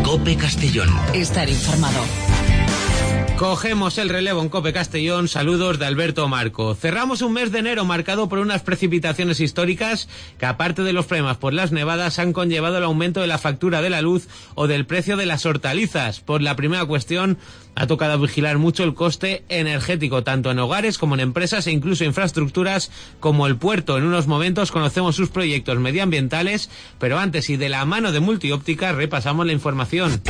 COPE Castellón. Estar informado. Cogemos el relevo en COPE Castellón. Saludos de Alberto Marco. Cerramos un mes de enero marcado por unas precipitaciones históricas que, aparte de los problemas por las nevadas, han conllevado el aumento de la factura de la luz o del precio de las hortalizas. Por la primera cuestión, ha tocado vigilar mucho el coste energético, tanto en hogares como en empresas e incluso infraestructuras como el puerto. En unos momentos conocemos sus proyectos medioambientales, pero antes y de la mano de Multióptica repasamos la información.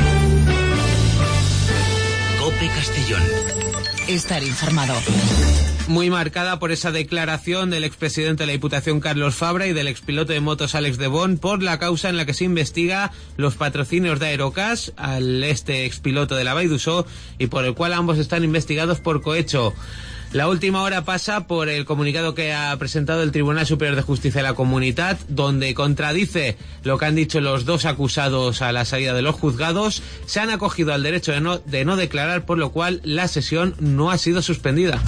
COPE Castellón. Estar informado. Muy marcada por esa declaración del expresidente de la Diputación, Carlos Fabra, y del expiloto de motos, Alex de Bon, por la causa en la que se investiga los patrocinios de Aerocash al expiloto de la Vall d'Uixó y por el cual ambos están investigados por cohecho. La última hora pasa por el comunicado que ha presentado el Tribunal Superior de Justicia de la Comunitat, donde contradice lo que han dicho los dos acusados a la salida de los juzgados. Se han acogido al derecho de no declarar, por lo cual la sesión no ha sido suspendida.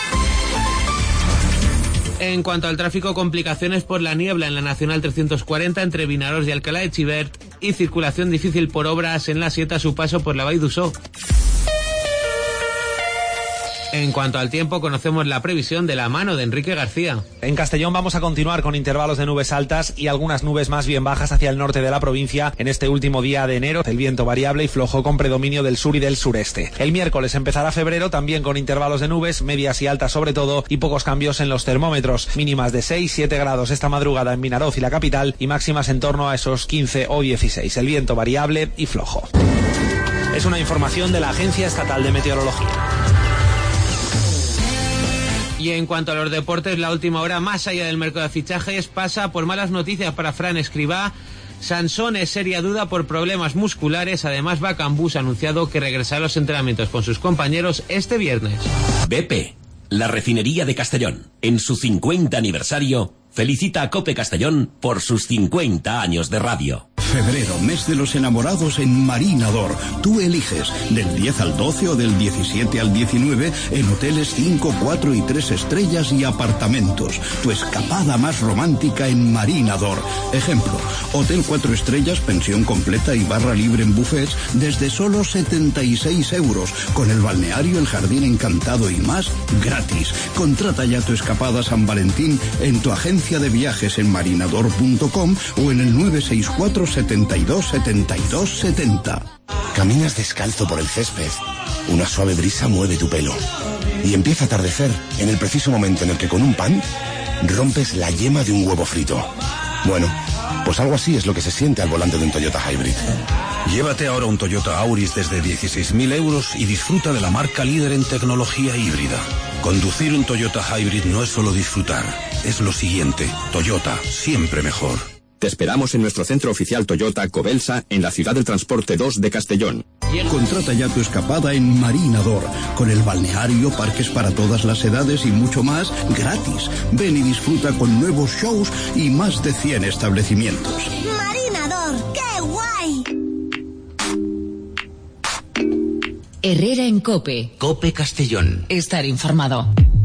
En cuanto al tráfico, complicaciones por la niebla en la Nacional 340 entre Vinaròs y Alcalá de Xivert y circulación difícil por obras en la 7 a su paso por la Vall d'Uixó. En cuanto al tiempo, conocemos la previsión de la mano de Enrique García. En Castellón vamos a continuar con intervalos de nubes altas y algunas nubes más bien bajas hacia el norte de la provincia en este último día de enero. El viento variable y flojo con predominio del sur y del sureste. El miércoles empezará febrero también con intervalos de nubes, medias y altas sobre todo, y pocos cambios en los termómetros. Mínimas de 6-7 grados esta madrugada en Vinaròs y la capital y máximas en torno a esos 15 o 16. El viento variable y flojo. Es una información de la Agencia Estatal de Meteorología. Y en cuanto a los deportes, la última hora, más allá del mercado de fichajes, pasa por malas noticias para Fran Escribá. Sansón es seria duda por problemas musculares. Además, Bacambús ha anunciado que regresará a los entrenamientos con sus compañeros este viernes. BP, la refinería de Castellón, en su 50 aniversario, felicita a COPE Castellón por sus 50 años de radio. Febrero, mes de los enamorados en Marinador. Tú eliges, del 10 al 12 o del 17 al 19, en hoteles 5, 4 y 3 estrellas y apartamentos. Tu escapada más romántica en Marinador. Ejemplo, hotel 4 estrellas, pensión completa y barra libre en buffets desde solo 76 euros, con el balneario, el jardín encantado y más, gratis. Contrata ya tu escapada San Valentín en tu agencia de viajes en marinador.com o en el 964 72 72 70. Caminas descalzo por el césped. Una suave brisa mueve tu pelo. Y empieza a atardecer en el preciso momento en el que con un pan rompes la yema de un huevo frito. Bueno, pues algo así es lo que se siente al volante de un Toyota Hybrid. Llévate ahora un Toyota Auris desde 16.000 euros y disfruta de la marca líder en tecnología híbrida. Conducir un Toyota Hybrid no es solo disfrutar, es lo siguiente. Toyota, siempre mejor. Te esperamos en nuestro centro oficial Toyota Cobelsa, en la Ciudad del Transporte 2 de Castellón. Contrata ya tu escapada en Marinador, con el balneario, parques para todas las edades y mucho más, gratis. Ven y disfruta con nuevos shows y más de 100 establecimientos. ¡Marinador! ¡Qué guay! Herrera en COPE. COPE Castellón. Estar informado.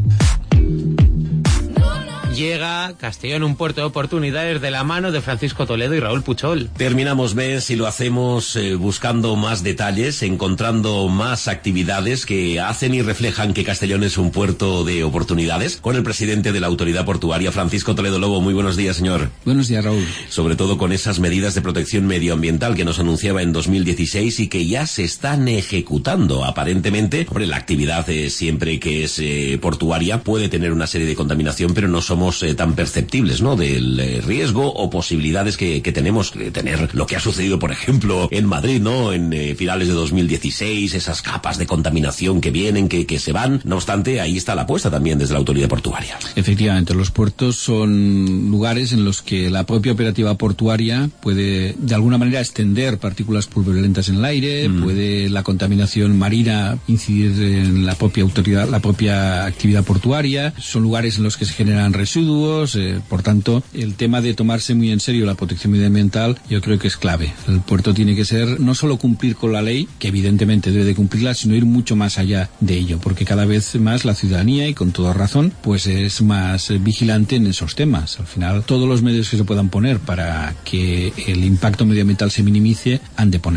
Llega Castellón, un puerto de oportunidades, de la mano de Francisco Toledo y Raúl Puchol. Terminamos mes y lo hacemos buscando más detalles, encontrando más actividades que hacen y reflejan que Castellón es un puerto de oportunidades. Con el presidente de la Autoridad Portuaria, Francisco Toledo Lobo. Muy buenos días, señor. Buenos días, Raúl. Sobre todo con esas medidas de protección medioambiental que nos anunciaba en 2016 y que ya se están ejecutando, aparentemente. Hombre, la actividad siempre que es portuaria puede tener una serie de contaminación, pero no somos tan perceptibles, ¿no?, del riesgo o posibilidades que tenemos de tener lo que ha sucedido, por ejemplo, en Madrid, ¿no?, en finales de 2016, esas capas de contaminación que vienen, que se van. No obstante, ahí está la apuesta también desde la autoridad portuaria. Efectivamente, los puertos son lugares en los que la propia operativa portuaria puede, de alguna manera, extender partículas pulverulentas en el aire, puede la contaminación marina incidir en la propia autoridad, la propia actividad portuaria. Son lugares en los que se generan residuos, por tanto, el tema de tomarse muy en serio la protección medioambiental yo creo que es clave. El puerto tiene que ser no solo cumplir con la ley, que evidentemente debe de cumplirla, sino ir mucho más allá de ello, porque cada vez más la ciudadanía, y con toda razón, pues es más vigilante en esos temas. Al final, todos los medios que se puedan poner para que el impacto medioambiental se minimice han de ponerse.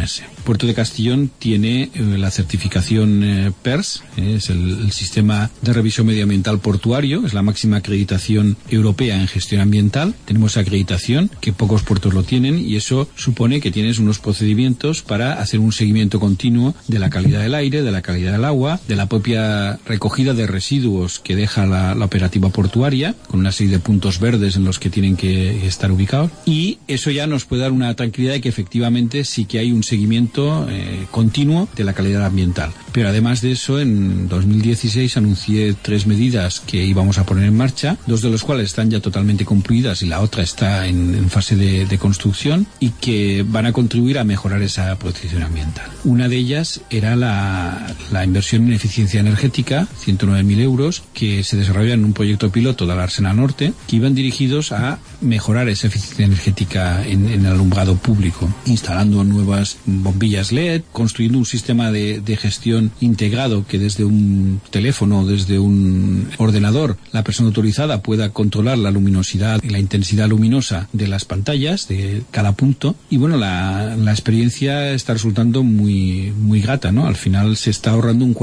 puerto de Castellón tiene la certificación PERS, es el sistema de revisión medioambiental portuario, es la máxima acreditación europea en gestión ambiental. Tenemos acreditación, que pocos puertos lo tienen, y eso supone que tienes unos procedimientos para hacer un seguimiento continuo de la calidad del aire, de la calidad del agua, de la propia recogida de residuos que deja la operativa portuaria, con una serie de puntos verdes en los que tienen que estar ubicados, y eso ya nos puede dar una tranquilidad de que efectivamente sí que hay un seguimiento continuo de la calidad ambiental. Pero además de eso, en 2016 anuncié 3 medidas que íbamos a poner en marcha, 2 de los cuales están ya totalmente concluidas y la otra está en fase de construcción, y que van a contribuir a mejorar esa protección ambiental. Una de ellas era la inversión en eficiencia energética, 109.000 euros, que se desarrolla en un proyecto piloto de la Arsena Norte, que iban dirigidos a mejorar esa eficiencia energética en el alumbrado público, instalando nuevas bombillas LED, construyendo un sistema de gestión integrado que desde un teléfono, desde un ordenador, la persona autorizada pueda controlar la luminosidad y la intensidad luminosa de las pantallas de cada punto. Y bueno, la experiencia está resultando muy grata, ¿no? Al final se está ahorrando un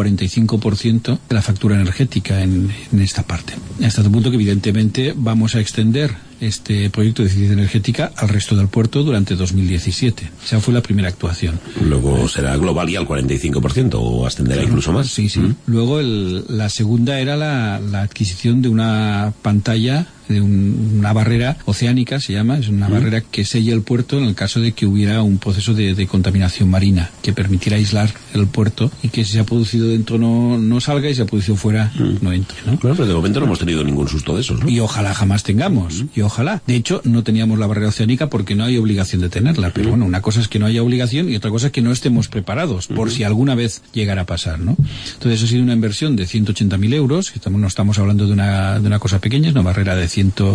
45% de la factura energética en esta parte. Hasta el punto que evidentemente vamos a extender este proyecto de eficiencia energética al resto del puerto durante 2017. Esa fue la primera actuación. Luego será global y al 45%, o ascenderá incluso más. Sí. Luego la segunda era la adquisición de una pantalla, de una barrera oceánica, se llama, es una barrera que sella el puerto en el caso de que hubiera un proceso de contaminación marina, que permitiera aislar el puerto y que si se ha producido dentro no salga y si se ha producido fuera no entre, ¿no? Claro, pero de momento no hemos tenido ningún susto de esos, ¿no? Y ojalá jamás tengamos, y ojalá. De hecho, no teníamos la barrera oceánica porque no hay obligación de tenerla, pero bueno, una cosa es que no haya obligación y otra cosa es que no estemos preparados por si alguna vez llegara a pasar, ¿no? Entonces, eso ha sido una inversión de 180.000 euros, que no estamos hablando de una cosa pequeña, es una barrera de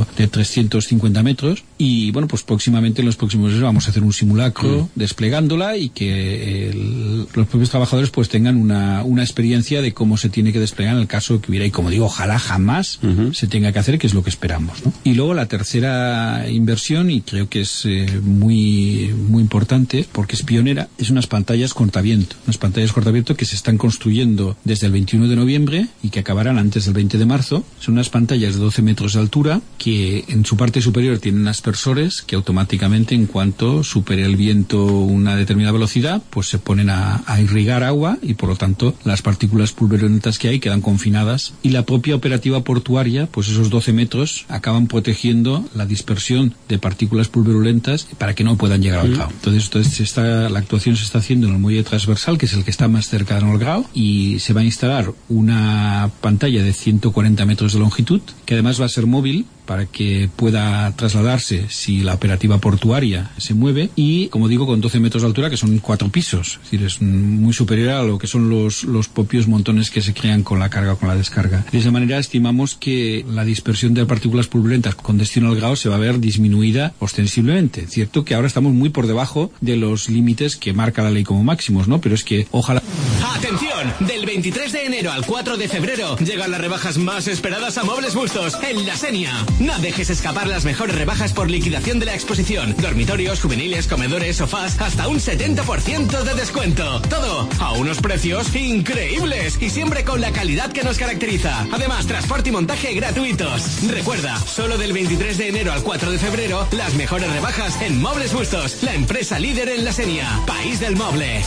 350 metros, y bueno, pues próximamente, en los próximos meses, vamos a hacer un simulacro desplegándola y que los propios trabajadores pues tengan una experiencia de cómo se tiene que desplegar en el caso que hubiera, y como digo, ojalá jamás se tenga que hacer, que es lo que esperamos, ¿no? Y luego la tercera inversión, y creo que es muy importante porque es pionera, es unas pantallas cortaviento que se están construyendo desde el 21 de noviembre y que acabarán antes del 20 de marzo. Son unas pantallas de 12 metros de altura que en su parte superior tienen aspersores que automáticamente, en cuanto supere el viento una determinada velocidad, pues se ponen a irrigar agua, y por lo tanto las partículas pulverulentas que hay quedan confinadas, y la propia operativa portuaria, pues esos 12 metros acaban protegiendo la dispersión de partículas pulverulentas para que no puedan llegar al grao. Entonces la actuación se está haciendo en el muelle transversal, que es el que está más cerca del grao, y se va a instalar una pantalla de 140 metros de longitud, que además va a ser móvil para que pueda trasladarse si la operativa portuaria se mueve, y como digo, con 12 metros de altura, que son 4 pisos, es decir, es muy superior a lo que son los propios montones que se crean con la carga o con la descarga. De esa manera estimamos que la dispersión de partículas pulverulentas con destino al grao se va a ver disminuida ostensiblemente. Cierto que ahora estamos muy por debajo de los límites que marca la ley como máximos, ¿no? Pero es que ojalá... ¡Atención! Del 23 de enero al 4 de febrero llegan las rebajas más esperadas a Muebles Bustos en La Senia. No dejes escapar las mejores rebajas por liquidación de la exposición. Dormitorios, juveniles, comedores, sofás, hasta un 70% de descuento. Todo a unos precios increíbles y siempre con la calidad que nos caracteriza. Además, transporte y montaje gratuitos. Recuerda, solo del 23 de enero al 4 de febrero, las mejores rebajas en Muebles Bustos, la empresa líder en La Senia, país del mueble.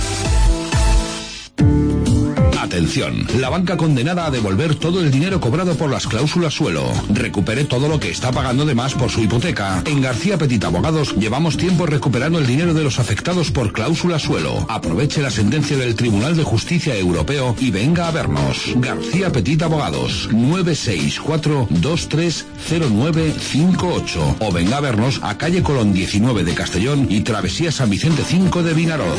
Atención, la banca condenada a devolver todo el dinero cobrado por las cláusulas suelo. Recupere todo lo que está pagando de más por su hipoteca. En García Petit Abogados llevamos tiempo recuperando el dinero de los afectados por cláusula suelo. Aproveche la sentencia del Tribunal de Justicia Europeo y venga a vernos. García Petit Abogados, 964-230958. O venga a vernos a calle Colón 19 de Castellón y Travesía San Vicente 5 de Vinaroz.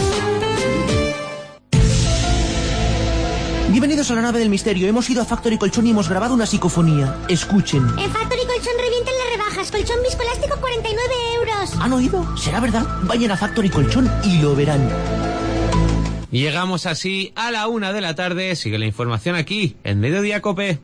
Bienvenidos a la nave del misterio. Hemos ido a Factory Colchón y hemos grabado una psicofonía. Escuchen. En Factory Colchón revienten las rebajas. Colchón viscoelástico 49 euros. ¿Han oído? ¿Será verdad? Vayan a Factory Colchón y lo verán. Llegamos así a la 1 de la tarde. Sigue la información aquí, en Mediodía Cope.